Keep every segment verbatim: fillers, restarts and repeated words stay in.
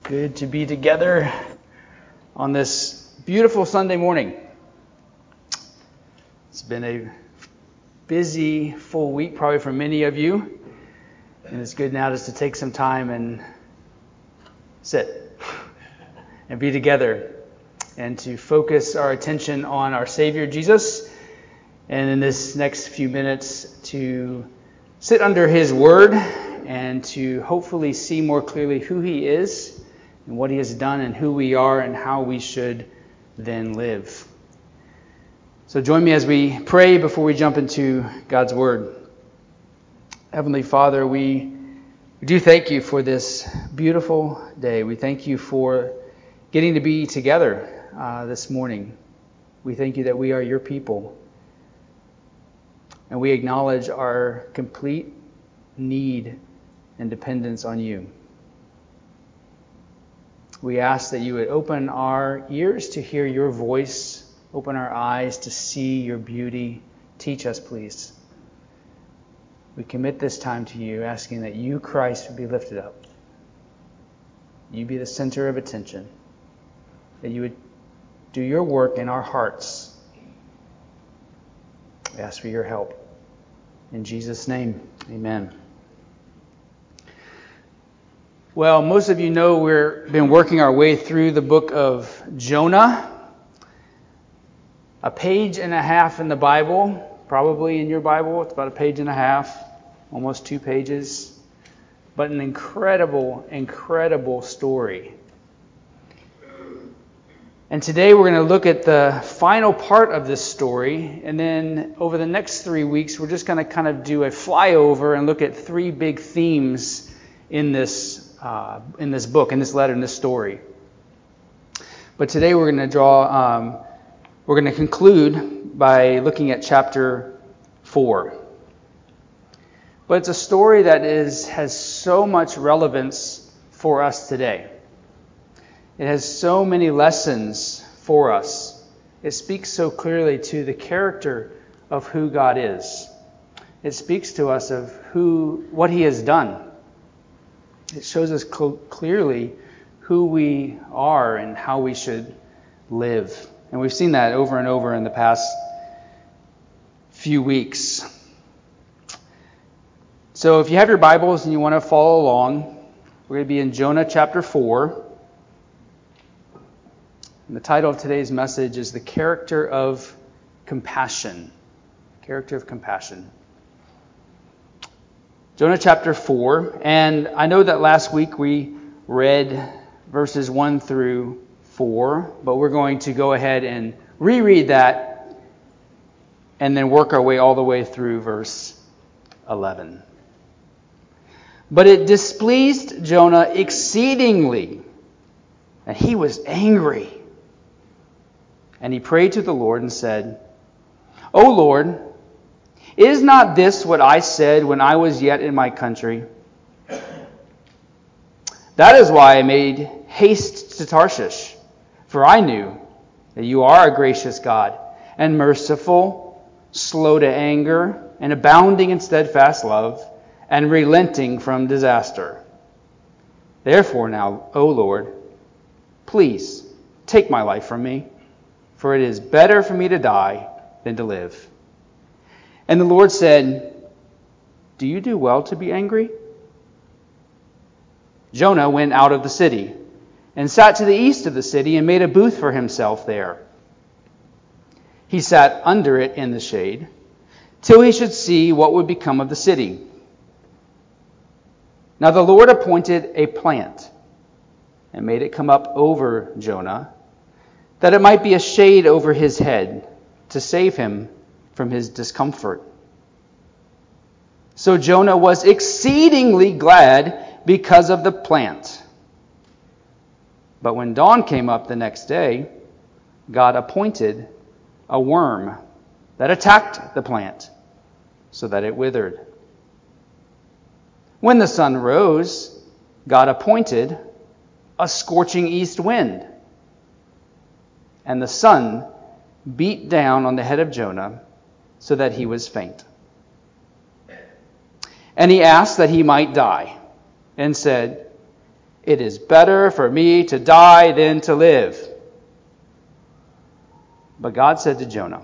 Good to be together on this beautiful Sunday morning. It's been a busy, full week probably for many of you, and it's good now just to take some time and sit and be together and to focus our attention on our Savior Jesus, and in this next few minutes to sit under His Word and to hopefully see more clearly who He is and what He has done and who we are and how we should then live. So join me as we pray before we jump into God's Word. Heavenly Father, we do thank You for this beautiful day. We thank You for getting to be together uh, this morning. We thank You that we are Your people. And we acknowledge our complete need and dependence on You. We ask that You would open our ears to hear Your voice, open our eyes to see Your beauty. Teach us, please. We commit this time to You, asking that You, Christ, would be lifted up. You be the center of attention. That You would do Your work in our hearts. We ask for Your help. In Jesus' name, amen. Well, most of you know we've been working our way through the book of Jonah. A page and a half in the Bible, probably in your Bible, it's about a page and a half, almost two pages. But an incredible, incredible story. And today we're going to look at the final part of this story, and then over the next three weeks we're just going to kind of do a flyover and look at three big themes in this uh, in this book, in this letter, in this story. But today we're going to draw, um, we're going to conclude by looking at chapter four. But it's a story that is has so much relevance for us today. It has so many lessons for us. It speaks so clearly to the character of who God is. It speaks to us of who, what He has done. It shows us cl- clearly who we are and how we should live. And we've seen that over and over in the past few weeks. So if you have your Bibles and you want to follow along, we're going to be in Jonah chapter four. And the title of today's message is The Character of Compassion. Character of Compassion. Jonah chapter four. And I know that last week we read verses one through four, but we're going to go ahead and reread that and then work our way all the way through verse eleven. But it displeased Jonah exceedingly, and he was angry. And he prayed to the Lord and said, O Lord, is not this what I said when I was yet in my country? That is why I made haste to Tarshish, for I knew that You are a gracious God and merciful, slow to anger, and abounding in steadfast love, and relenting from disaster. Therefore now, O Lord, please take my life from me, for it is better for me to die than to live. And the Lord said, Do you do well to be angry? Jonah went out of the city and sat to the east of the city and made a booth for himself there. He sat under it in the shade till he should see what would become of the city. Now the Lord appointed a plant and made it come up over Jonah, that it might be a shade over his head to save him from his discomfort. So Jonah was exceedingly glad because of the plant. But when dawn came up the next day, God appointed a worm that attacked the plant so that it withered. When the sun rose, God appointed a scorching east wind, and the sun beat down on the head of Jonah so that he was faint. And he asked that he might die, and said, It is better for me to die than to live. But God said to Jonah,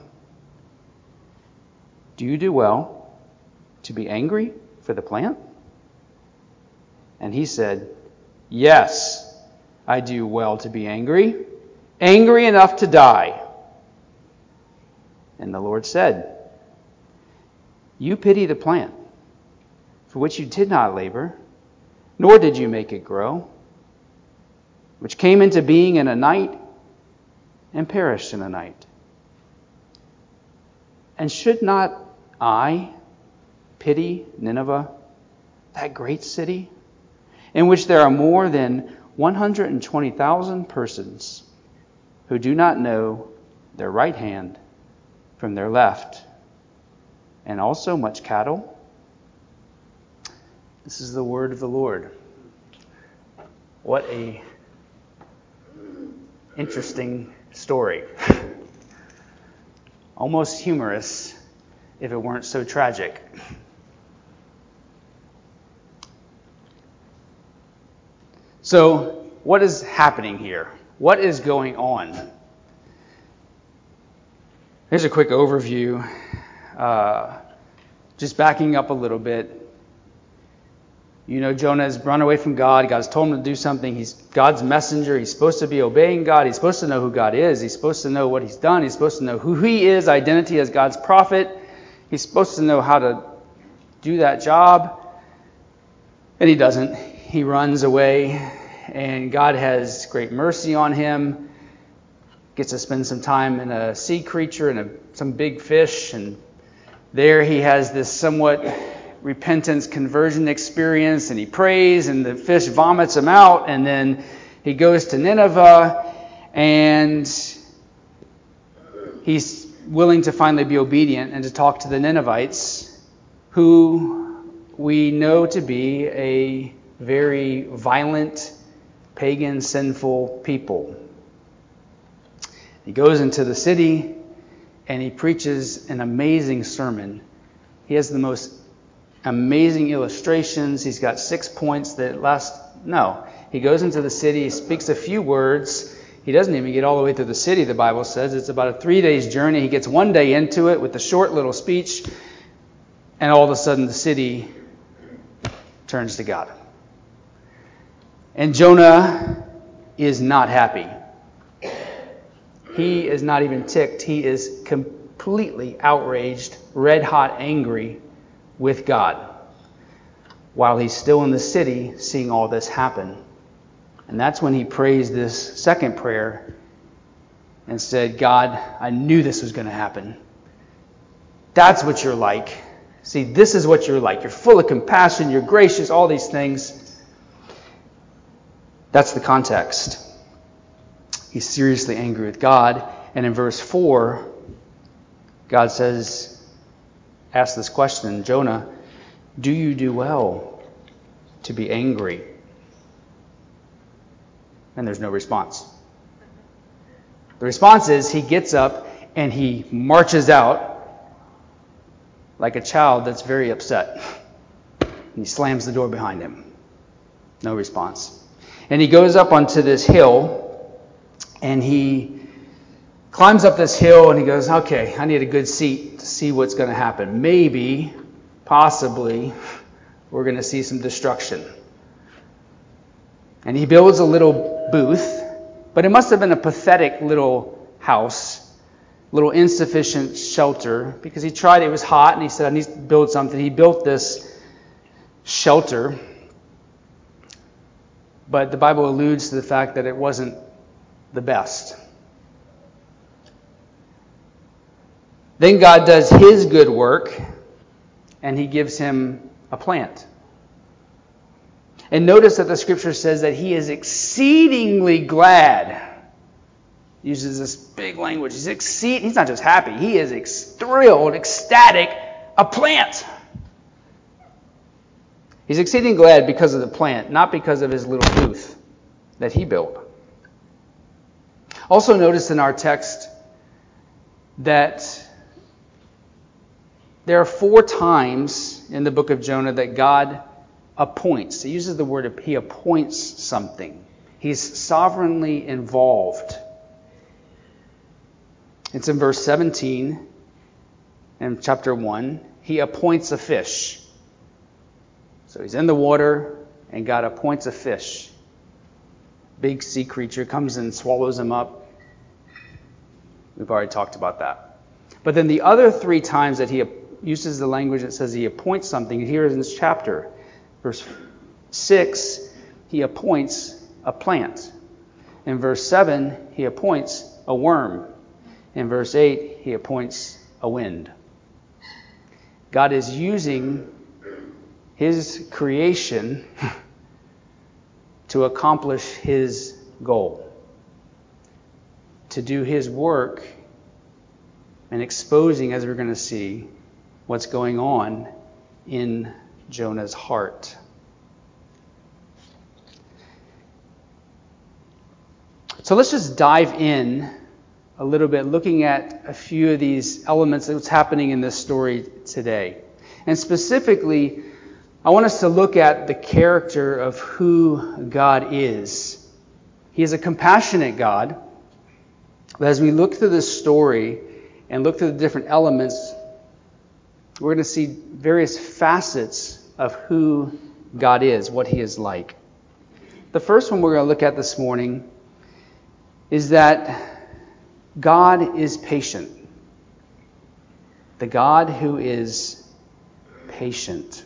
do you do well to be angry for the plant? And he said, yes, I do well to be angry, angry enough to die. And the Lord said, you pity the plant, for which you did not labor, nor did you make it grow, which came into being in a night and perished in a night. And should not I pity Nineveh, that great city, in which there are more than one hundred twenty thousand persons who do not know their right hand from their left, and also much cattle? This is the word of the Lord. What a interesting story. Almost humorous if it weren't so tragic. So, what is happening here? What is going on? Here's a quick overview. Uh, just backing up a little bit. You know, Jonah has run away from God. God has told him to do something. He's God's messenger. He's supposed to be obeying God. He's supposed to know who God is. He's supposed to know what he's done. He's supposed to know who he is, identity as God's prophet. He's supposed to know how to do that job. And he doesn't. He runs away. And God has great mercy on him. Gets to spend some time in a sea creature and a, some big fish. And there he has this somewhat repentance, conversion experience, and he prays, and the fish vomits him out, and then he goes to Nineveh, and he's willing to finally be obedient and to talk to the Ninevites, who we know to be a very violent, pagan, sinful people. He goes into the city, and he preaches an amazing sermon. He has the most amazing illustrations. He's got six points that last... No. He goes into the city, he speaks a few words. He doesn't even get all the way through the city, the Bible says. It's about a three days journey. He gets one day into it with a short little speech, and all of a sudden the city turns to God. And Jonah is not happy. He is not even ticked. He is completely outraged, red hot angry with God, while he's still in the city seeing all this happen. And that's when he prays this second prayer and said, God, I knew this was going to happen. That's what you're like. See, this is what you're like. You're full of compassion, you're gracious, all these things. That's the context. He's seriously angry with God. And in verse four, God says, ask this question, Jonah, do you do well to be angry? And there's no response. The response is he gets up and he marches out like a child that's very upset. And he slams the door behind him. No response. And he goes up onto this hill and he climbs up this hill and he goes, okay, I need a good seat to see what's going to happen. Maybe, possibly, we're going to see some destruction. And he builds a little booth, but it must have been a pathetic little house, little insufficient shelter, because he tried, it was hot, and he said, I need to build something. He built this shelter, but the Bible alludes to the fact that it wasn't the best. Then God does his good work, and he gives him a plant. And notice that the scripture says that he is exceedingly glad. He uses this big language. He's exceed. He's not just happy. He is ex- thrilled, ecstatic, a plant. He's exceedingly glad because of the plant, not because of his little booth that he built. Also notice in our text that there are four times in the book of Jonah that God appoints. He uses the word, he appoints something. He's sovereignly involved. It's in verse seventeen in chapter one. He appoints a fish. So he's in the water, and God appoints a fish. Big sea creature comes and swallows him up. We've already talked about that. But then the other three times that he uses the language that says he appoints something, here in this chapter, verse six, he appoints a plant. In verse seven, he appoints a worm. In verse eight, he appoints a wind. God is using his creation to accomplish his goal, to do his work and exposing, as we're going to see, what's going on in Jonah's heart. So let's just dive in a little bit, looking at a few of these elements of what's happening in this story today. And specifically, I want us to look at the character of who God is. He is a compassionate God. But as we look through this story and look through the different elements, we're going to see various facets of who God is, what he is like. The first one we're going to look at this morning is that God is patient. The God who is patient.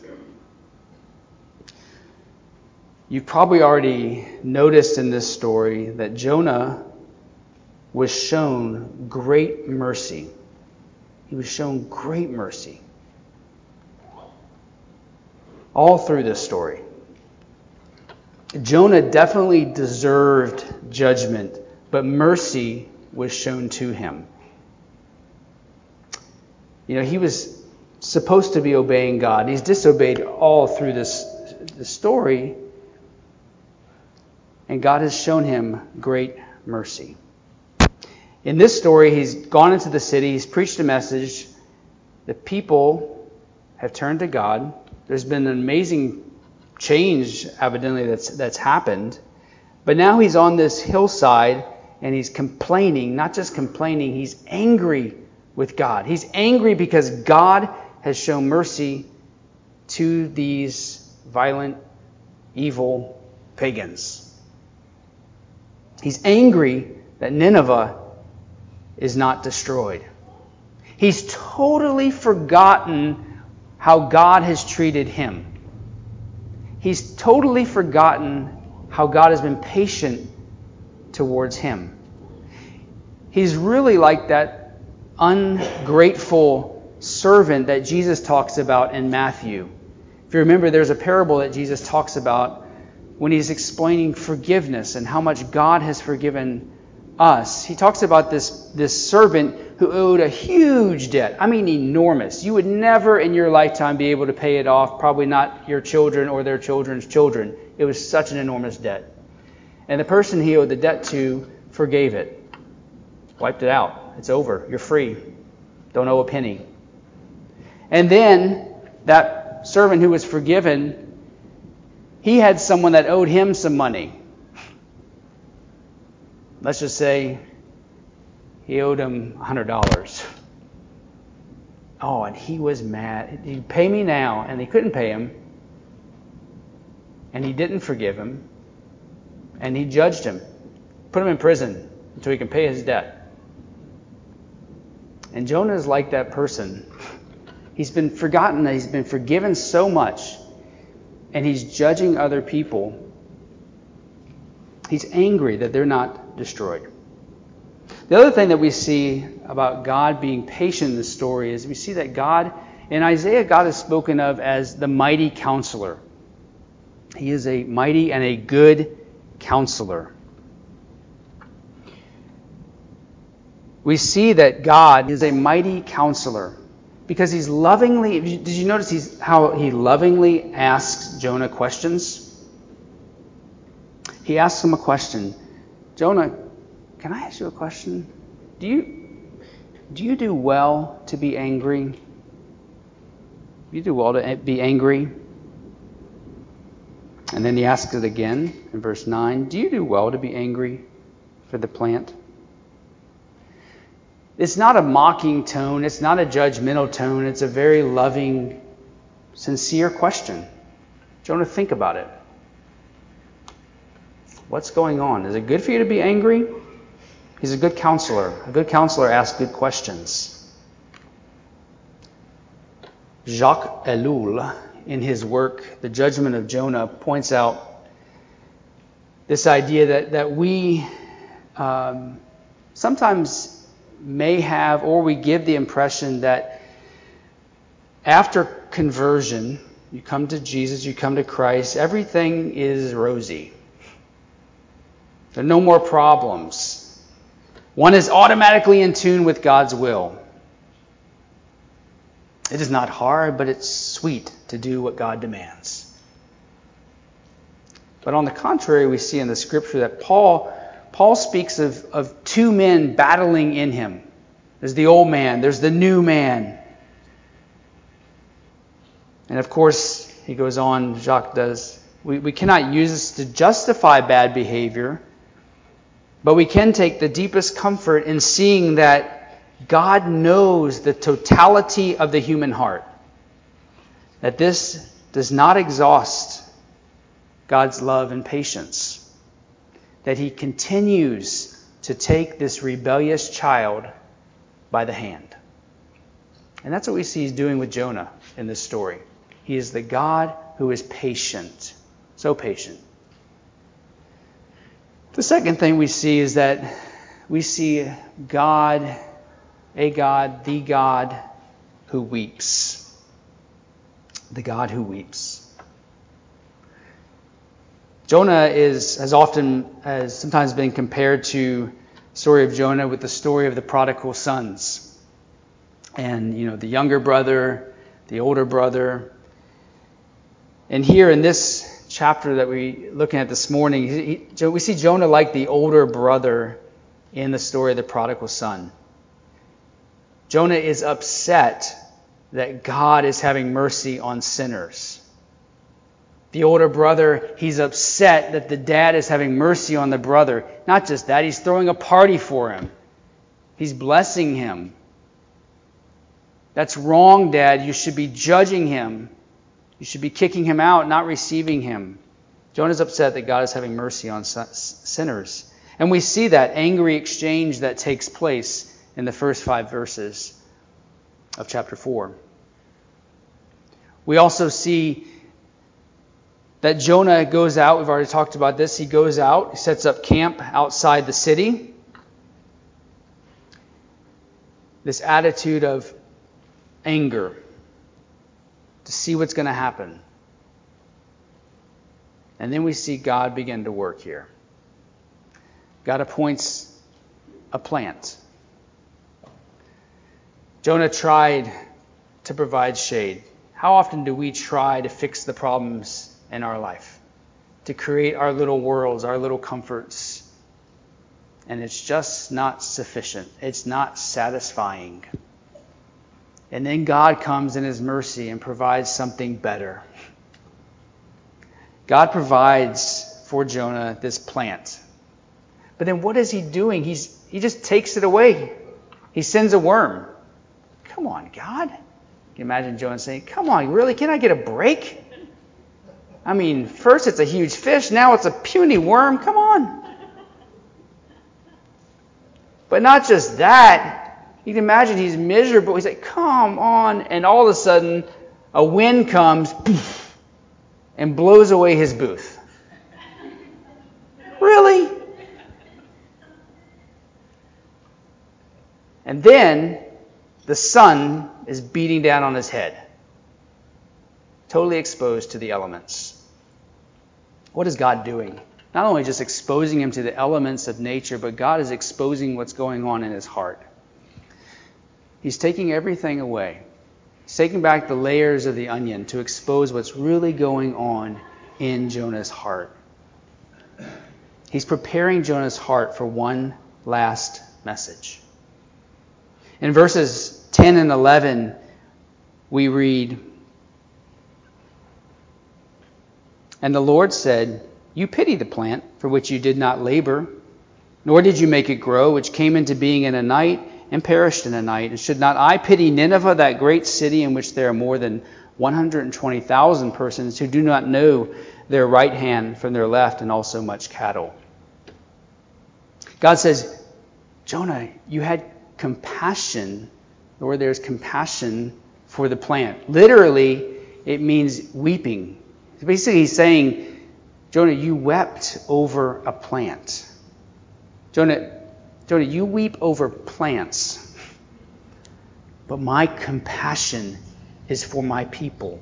You've probably already noticed in this story that Jonah was shown great mercy. He was shown great mercy all through this story. Jonah definitely deserved judgment, but mercy was shown to him. You know, he was supposed to be obeying God. He's disobeyed all through this, this story, and God has shown him great mercy. In this story, he's gone into the city, he's preached a message. The people have turned to God. There's been an amazing change, evidently, that's that's happened. But now he's on this hillside, and he's complaining, not just complaining, he's angry with God. He's angry because God has shown mercy to these violent, evil pagans. He's angry that Nineveh is not destroyed. He's totally forgotten how God has treated him. He's totally forgotten how God has been patient towards him. He's really like that ungrateful servant that Jesus talks about in Matthew. If you remember, there's a parable that Jesus talks about when he's explaining forgiveness and how much God has forgiven us. He talks about this, this servant who owed a huge debt. I mean, enormous. You would never in your lifetime be able to pay it off, probably not your children or their children's children. It was such an enormous debt. And the person he owed the debt to forgave it. Wiped it out. It's over. You're free. Don't owe a penny. And then that servant who was forgiven, he had someone that owed him some money. Let's just say he owed him one hundred dollars. Oh, and he was mad. You pay me now. And they couldn't pay him. And he didn't forgive him. And he judged him. Put him in prison until he can pay his debt. And Jonah is like that person. He's been forgotten that he's been forgiven so much. And he's judging other people. He's angry that they're not destroyed. The other thing that we see about God being patient in this story is we see that God, in Isaiah, God is spoken of as the mighty counselor. He is a mighty and a good counselor. We see that God is a mighty counselor because he's lovingly, did you notice he's, how he lovingly asks Jonah questions? He asks him a question. Jonah, can I ask you a question? Do you do you do well to be angry? You do well to be angry? And then he asks it again in verse nine, do you do well to be angry for the plant? It's not a mocking tone. It's not a judgmental tone. It's a very loving, sincere question. Jonah, think about it. What's going on? Is it good for you to be angry? He's a good counselor. A good counselor asks good questions. Jacques Ellul, in his work, The Judgment of Jonah, points out this idea that, that we um, sometimes may have, or we give the impression that after conversion, you come to Jesus, you come to Christ, everything is rosy. There are no more problems. One is automatically in tune with God's will. It is not hard, but it's sweet to do what God demands. But on the contrary, we see in the scripture that Paul Paul speaks of, of two men battling in him. There's the old man, there's the new man. And of course, he goes on, Jacques does, we, we cannot use this to justify bad behavior, but we can take the deepest comfort in seeing that God knows the totality of the human heart. That this does not exhaust God's love and patience. That he continues to take this rebellious child by the hand. And that's what we see he's doing with Jonah in this story. He is the God who is patient. So patient. The second thing we see is that we see God, a God, the God who weeps. The God who weeps. Jonah is has often has sometimes been compared to the story of Jonah with the story of the prodigal sons. And, you know, the younger brother, the older brother. And here in this chapter that we're looking at this morning, he, he, we see Jonah like the older brother in the story of the prodigal son. Jonah is upset that God is having mercy on sinners. The older brother, he's upset that the dad is having mercy on the brother. Not just that, he's throwing a party for him. He's blessing him. That's wrong, Dad. You should be judging him. You should be kicking him out, not receiving him. Jonah's upset that God is having mercy on sinners. And we see that angry exchange that takes place in the first five verses of chapter four. We also see that Jonah goes out. We've already talked about this. He goes out. He sets up camp outside the city. This attitude of anger to see what's going to happen. And then we see God begin to work here. God appoints a plant. Jonah tried to provide shade. How often do we try to fix the problems in our life? To create our little worlds, our little comforts. And it's just not sufficient. It's not satisfying. And then God comes in His mercy and provides something better. God provides for Jonah this plant. But then what is He doing? He's He just takes it away. He sends a worm. Come on, God. Can you imagine Jonah saying, come on, really? Can I get a break? I mean, first it's a huge fish, now it's a puny worm. Come on. But not just that. You can imagine he's miserable. He's like, come on. And all of a sudden, a wind comes poof, and blows away his booth. Really? And then the sun is beating down on his head. Totally exposed to the elements. What is God doing? Not only just exposing him to the elements of nature, but God is exposing what's going on in his heart. He's taking everything away. He's taking back the layers of the onion to expose what's really going on in Jonah's heart. He's preparing Jonah's heart for one last message. In verses ten and eleven, we read, And the Lord said, "You pity the plant for which you did not labor, nor did you make it grow, which came into being in a night and perished in a night. And should not I pity Nineveh, that great city in which there are more than one hundred twenty thousand persons who do not know their right hand from their left, and also much cattle?" God says, Jonah, you had compassion, or there's compassion for the plant. Literally, it means weeping. Basically, he's saying, Jonah, you wept over a plant. Jonah, Jonah, you weep over plants. But my compassion is for my people.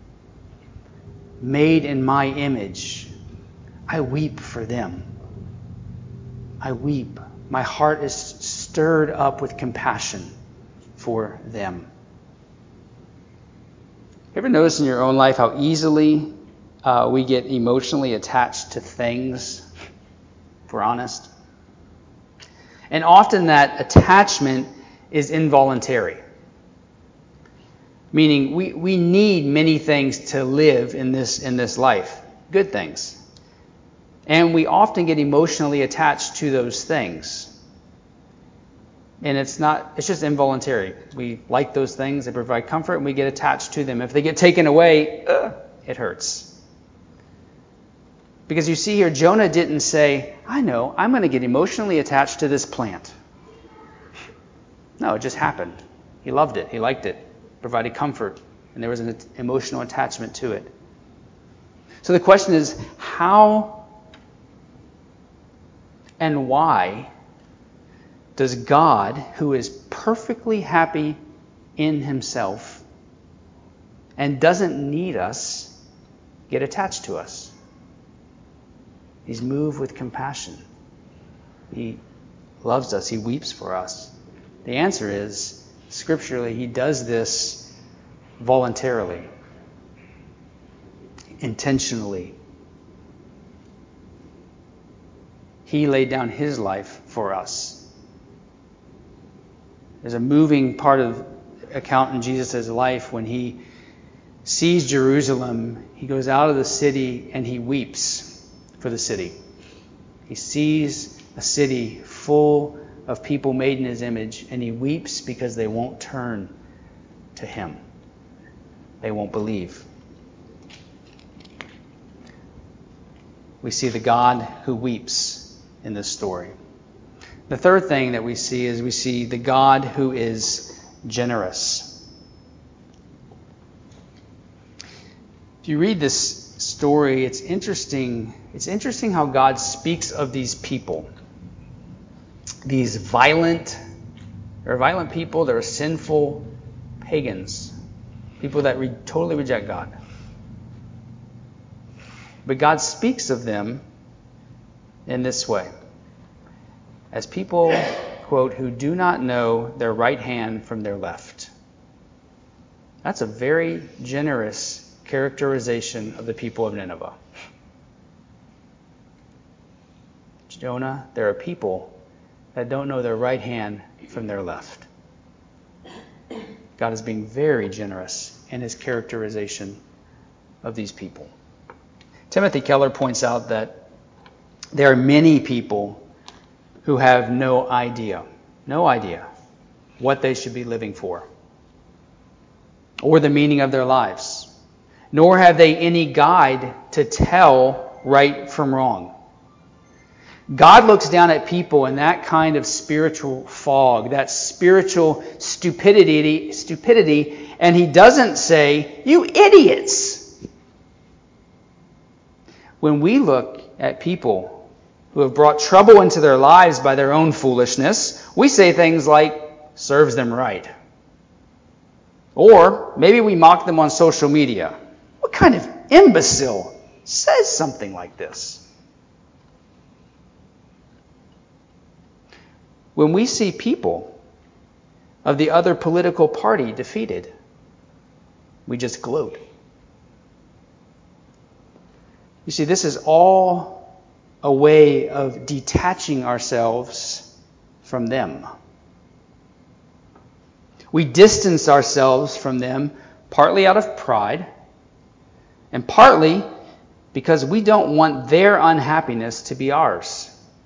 Made in my image. I weep for them. I weep. My heart is stirred up with compassion for them. You ever notice in your own life how easily uh, we get emotionally attached to things, if we're honest? And often that attachment is involuntary. Meaning we, we need many things to live in this in this life. Good things. And we often get emotionally attached to those things. And it's not, it's just involuntary. We like those things, they provide comfort, and we get attached to them. If they get taken away, uh, it hurts. Because you see here, Jonah didn't say, I know, I'm going to get emotionally attached to this plant. No, it just happened. He loved it, he liked it, provided comfort, and there was an emotional attachment to it. So the question is, how and why does God, who is perfectly happy in himself and doesn't need us, get attached to us? He's moved with compassion. He loves us. He weeps for us. The answer is, scripturally, he does this voluntarily, intentionally. He laid down his life for us. There's a moving part of account in Jesus' life when he sees Jerusalem. He goes out of the city and he weeps for the city. He sees a city full of people made in his image, and he weeps because they won't turn to him. They won't believe. We see the God who weeps in this story. The third thing that we see is we see the God who is generous. If you read this story, it's interesting. It's interesting how God speaks of these people. These violent, they're violent people, they're sinful pagans. People that re- totally reject God. But God speaks of them in this way. As people, quote, who do not know their right hand from their left. That's a very generous characterization of the people of Nineveh. Jonah, there are people that don't know their right hand from their left. God is being very generous in his characterization of these people. Timothy Keller points out that there are many people who have no idea, no idea what they should be living for or the meaning of their lives, nor have they any guide to tell right from wrong. God looks down at people in that kind of spiritual fog, that spiritual stupidity, stupidity, and he doesn't say, "You idiots." When we look at people who have brought trouble into their lives by their own foolishness, we say things like, "Serves them right." Or maybe we mock them on social media. What kind of imbecile says something like this? When we see people of the other political party defeated, we just gloat. You see, this is all a way of detaching ourselves from them. We distance ourselves from them partly out of pride and partly because we don't want their unhappiness to be ours.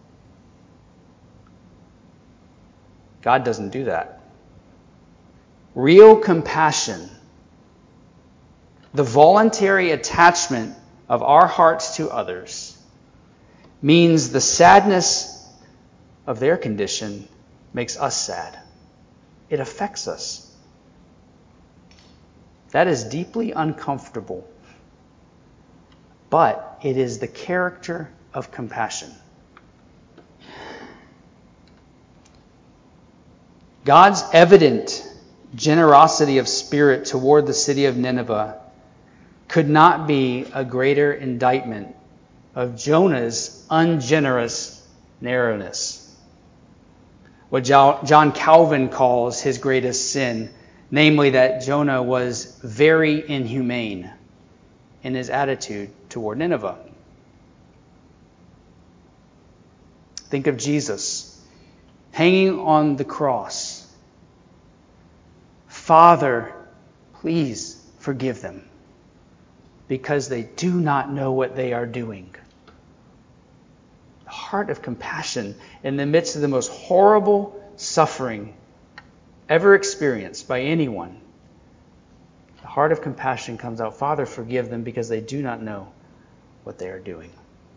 God doesn't do that. Real compassion, the voluntary attachment of our hearts to others, means the sadness of their condition makes us sad. It affects us. That is deeply uncomfortable, but it is the character of compassion. God's evident generosity of spirit toward the city of Nineveh could not be a greater indictment of Jonah's ungenerous narrowness. What John Calvin calls his greatest sin, namely that Jonah was very inhumane in his attitude toward Nineveh. Think of Jesus hanging on the cross. Father, please forgive them, because they do not know what they are doing. The heart of compassion in the midst of the most horrible suffering ever experienced by anyone. The heart of compassion comes out, Father, forgive them, because they do not know what they are doing.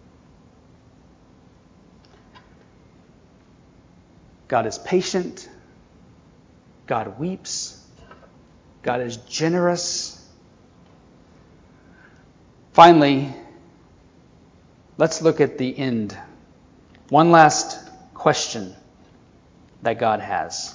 God is patient. God weeps. God is generous. Finally, let's look at the end. One last question that God has.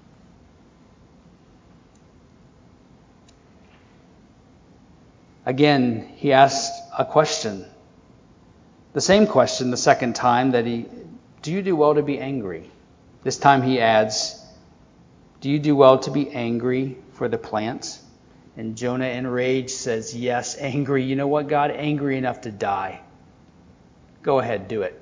Again, he asked a question. The same question the second time that he, do you do well to be angry? This time he adds, do you do well to be angry for the plant? And Jonah, enraged, says, yes, angry. You know what, God? Angry enough to die. Go ahead, do it.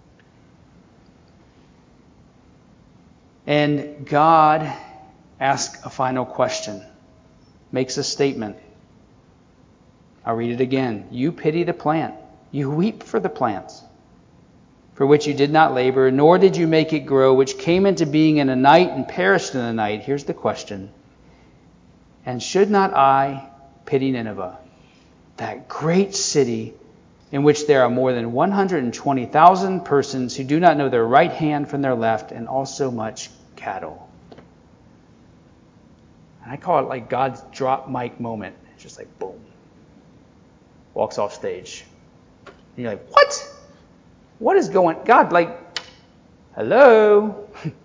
And God asks a final question, makes a statement. I'll read it again. You pity the plant. You weep for the plants, for which you did not labor, nor did you make it grow, which came into being in a night and perished in a night. Here's the question. And should not I pity Nineveh, that great city in which there are more than one hundred twenty thousand persons who do not know their right hand from their left, and also much cattle? And I call it like God's drop mic moment. It's just like boom. Walks off stage. And you're like, what? What is going on? God, like, hello?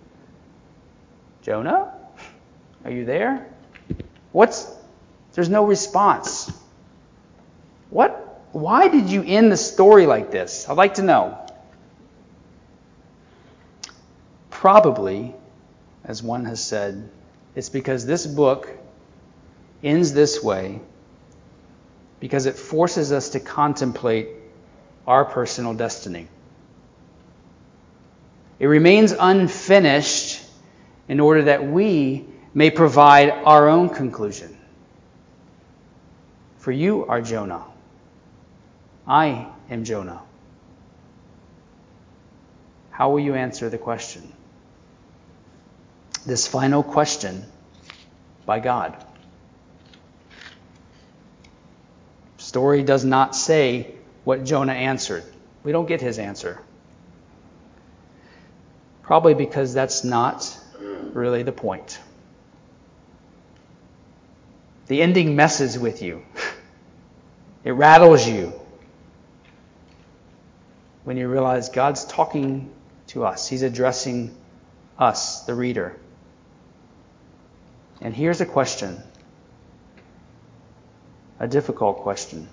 Jonah? Are you there? What's, there's no response. What, why did you end the story like this? I'd like to know. Probably, as one has said, it's because this book ends this way because it forces us to contemplate our personal destiny. It remains unfinished in order that we may provide our own conclusion. For you are Jonah. I am Jonah. How will you answer the question? This final question by God. Story does not say what Jonah answered. We don't get his answer. Probably because that's not really the point. The ending messes with you. It rattles you when you realize God's talking to us. He's addressing us, the reader. And here's a question, a difficult question.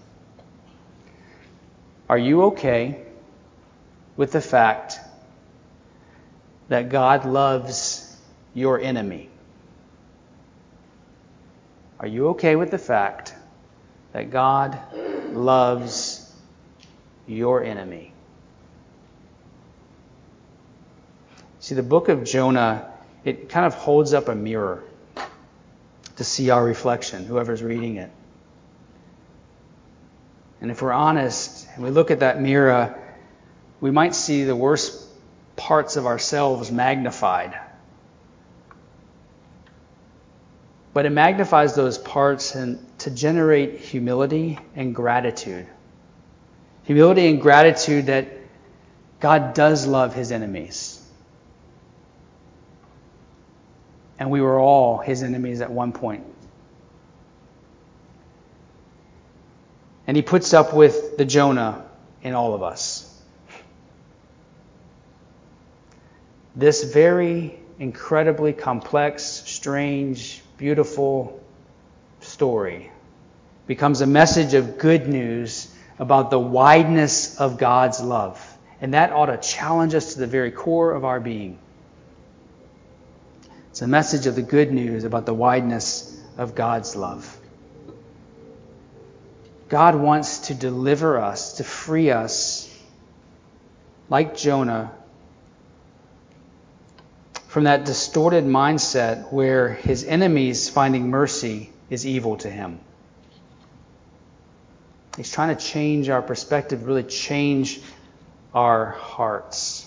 Are you okay with the fact that God loves your enemy? Are you okay with the fact that God loves your enemy? See, the book of Jonah, it kind of holds up a mirror to see our reflection, whoever's reading it. And if we're honest and we look at that mirror, we might see the worst parts of ourselves magnified. But it magnifies those parts and to generate humility and gratitude. Humility and gratitude that God does love his enemies. And we were all his enemies at one point. And he puts up with the Jonah in all of us. This very incredibly complex, strange, beautiful story becomes a message of good news about the wideness of God's love. And that ought to challenge us to the very core of our being. It's a message of the good news about the wideness of God's love. God wants to deliver us, to free us, like Jonah, from that distorted mindset where his enemies finding mercy is evil to him. He's trying to change our perspective, really change our hearts.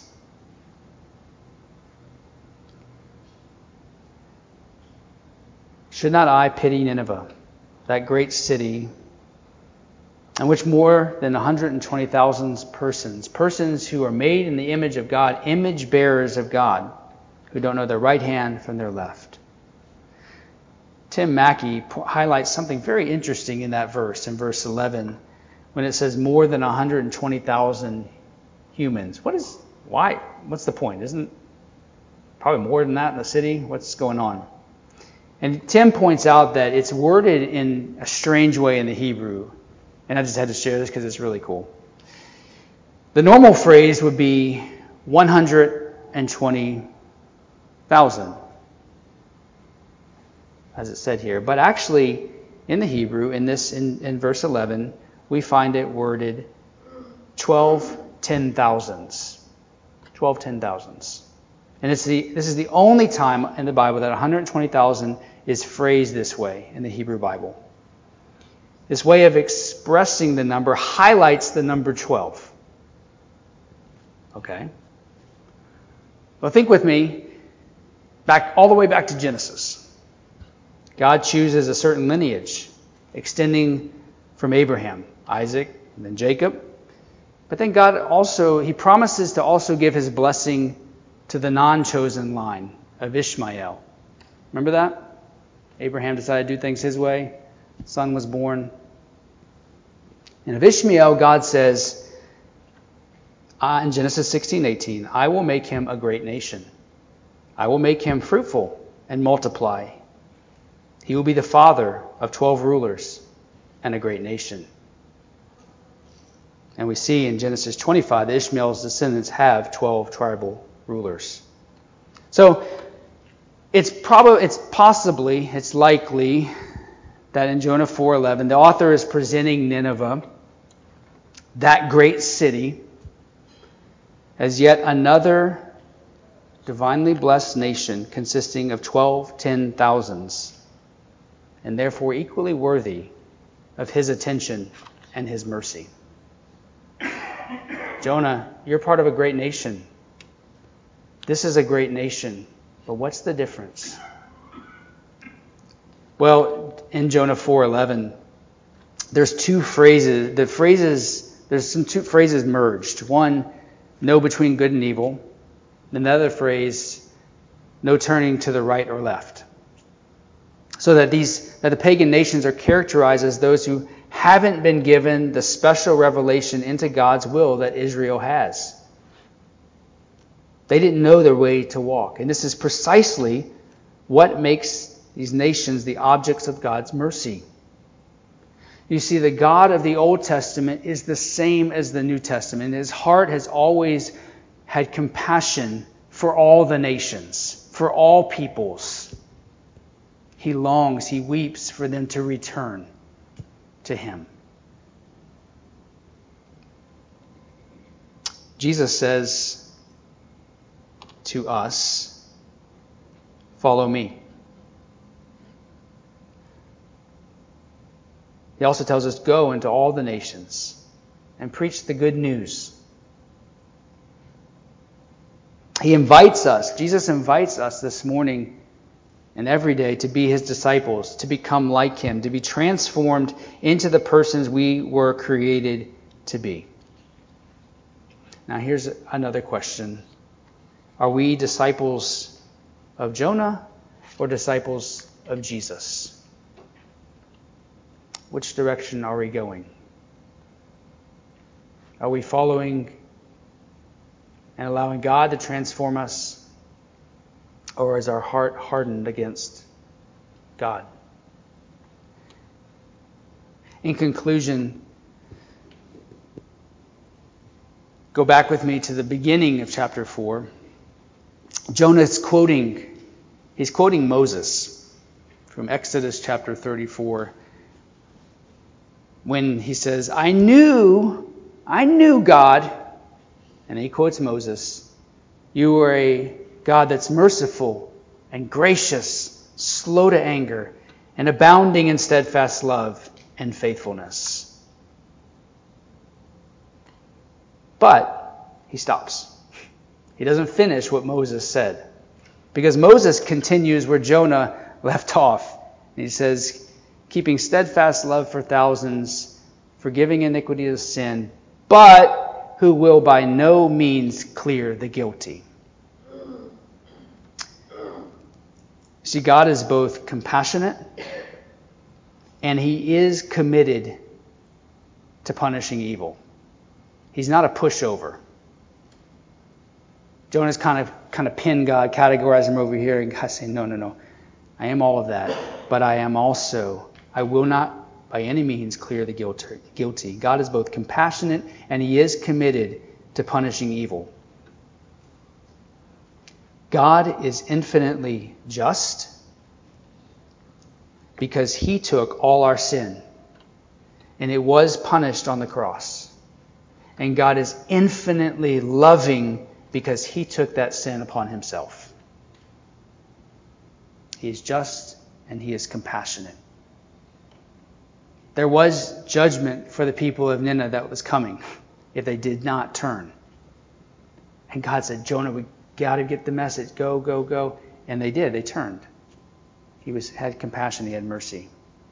Should not I pity Nineveh, that great city, in which more than one hundred twenty thousand persons, persons who are made in the image of God, image bearers of God, who don't know their right hand from their left. Tim Mackey highlights something very interesting in that verse, in verse eleven, when it says more than one hundred twenty thousand humans. What is, why, what's the point? Isn't probably more than that in the city? What's going on? And Tim points out that it's worded in a strange way in the Hebrew. And I just had to share this because it's really cool. The normal phrase would be one hundred twenty thousand, as it said here. But actually, in the Hebrew, in this, in, in verse eleven, we find it worded twelve ten thousands. twelve ten thousands. And it's the this is the only time in the Bible that one hundred twenty thousand is phrased this way in the Hebrew Bible. This way of expressing the number highlights the number twelve. Okay? Well, think with me, back all the way back to Genesis. God chooses a certain lineage, extending from Abraham, Isaac, and then Jacob. But then God also, he promises to also give his blessing to the non-chosen line of Ishmael. Remember that? Abraham decided to do things his way. Son was born. And of Ishmael, God says uh, in Genesis sixteen eighteen, I will make him a great nation. I will make him fruitful and multiply. He will be the father of twelve rulers and a great nation. And we see in Genesis twenty-five that Ishmael's descendants have twelve tribal rulers. So it's probably, it's possibly, it's likely that in Jonah four eleven, the author is presenting Nineveh, that great city, as yet another divinely blessed nation consisting of twelve ten thousands, and therefore equally worthy of his attention and his mercy. Jonah, you're part of a great nation. This is a great nation, but what's the difference? Well, in Jonah four eleven, there's two phrases. The phrases, there's some two phrases merged. One, no between good and evil. Another phrase, no turning to the right or left. So that these, that the pagan nations are characterized as those who haven't been given the special revelation into God's will that Israel has. They didn't know their way to walk. And this is precisely what makes these nations the objects of God's mercy. You see, the God of the Old Testament is the same as the New Testament. His heart has always had compassion for all the nations, for all peoples. He longs, he weeps for them to return to him. Jesus says to us, follow me. He also tells us, go into all the nations and preach the good news. He invites us, Jesus invites us this morning and every day to be his disciples, to become like him, to be transformed into the persons we were created to be. Now here's another question. Are we disciples of Jonah or disciples of Jesus? Which direction are we going? Are we following and allowing God to transform us? Or is our heart hardened against God? In conclusion, go back with me to the beginning of chapter four. Jonah is quoting, he's quoting Moses from Exodus chapter thirty-four. When he says, I knew, I knew God, and he quotes Moses, you are a God that's merciful and gracious, slow to anger, and abounding in steadfast love and faithfulness. But he stops. He doesn't finish what Moses said. Because Moses continues where Jonah left off. And he says, keeping steadfast love for thousands, forgiving iniquity of sin, but who will by no means clear the guilty. See, God is both compassionate and he is committed to punishing evil. He's not a pushover. Jonah's kind of kind of pinned God, categorized him over here, and God saying, no, no, no. I am all of that, but I am also, I will not by any means clear the guilty. God is both compassionate and he is committed to punishing evil. God is infinitely just because he took all our sin and it was punished on the cross. And God is infinitely loving because he took that sin upon himself. He is just and he is compassionate. There was judgment for the people of Nineveh that was coming if they did not turn. And God said, Jonah, we got to get the message. Go, go, go. And they did. They turned. He was had compassion. He had mercy.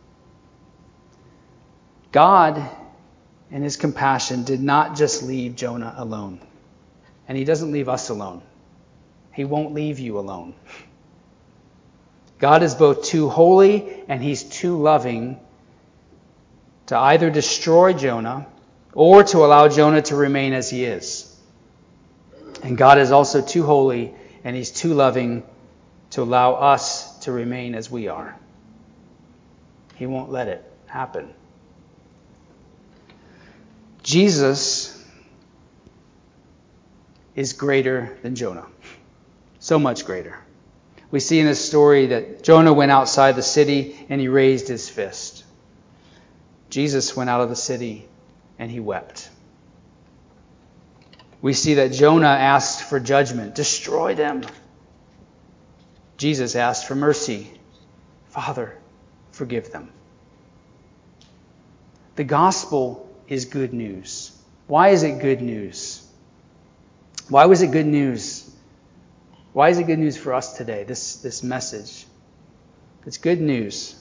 God, in his compassion, did not just leave Jonah alone. And he doesn't leave us alone. He won't leave you alone. God is both too holy and he's too loving to either destroy Jonah or to allow Jonah to remain as he is. And God is also too holy and he's too loving to allow us to remain as we are. He won't let it happen. Jesus is greater than Jonah. So much greater. We see in this story that Jonah went outside the city and he raised his fist. Jesus went out of the city and he wept. We see that Jonah asked for judgment. Destroy them. Jesus asked for mercy. Father, forgive them. The gospel is good news. Why is it good news? Why was it good news? Why is it good news for us today, this, this message? It's good news.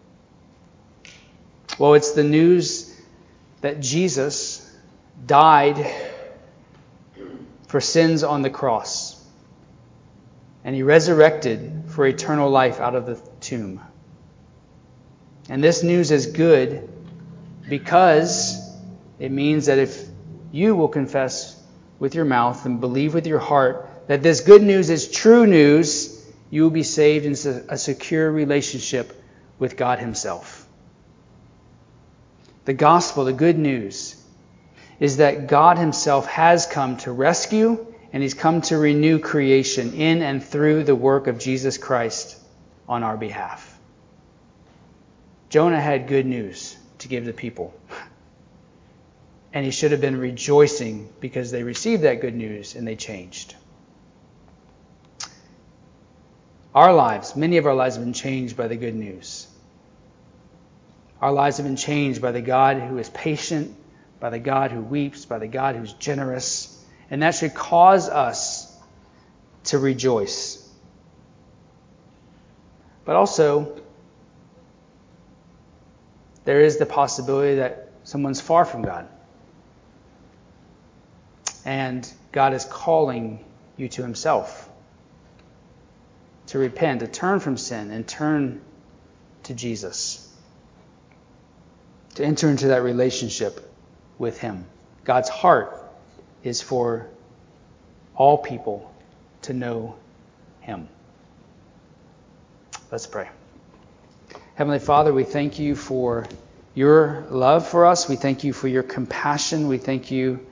Well, it's the news that Jesus died for sins on the cross. And he resurrected for eternal life out of the tomb. And this news is good because it means that if you will confess with your mouth and believe with your heart that this good news is true news, you will be saved into a secure relationship with God himself. The gospel, the good news, is that God himself has come to rescue and he's come to renew creation in and through the work of Jesus Christ on our behalf. Jonah had good news to give the people. And he should have been rejoicing because they received that good news and they changed. Our lives, many of our lives have been changed by the good news. Our lives have been changed by the God who is patient, by the God who weeps, by the God who's generous. And that should cause us to rejoice. But also, there is the possibility that someone's far from God. And God is calling you to himself, to repent, to turn from sin and turn to Jesus, to enter into that relationship with him. God's heart is for all people to know him. Let's pray. Heavenly Father, we thank you for your love for us. We thank you for your compassion. We thank you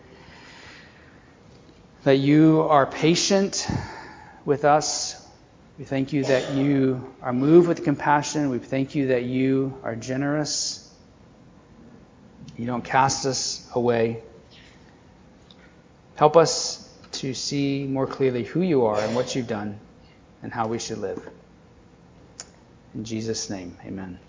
that you are patient with us. We thank you that you are moved with compassion. We thank you that you are generous. You don't cast us away. Help us to see more clearly who you are and what you've done and how we should live. In Jesus' name, amen.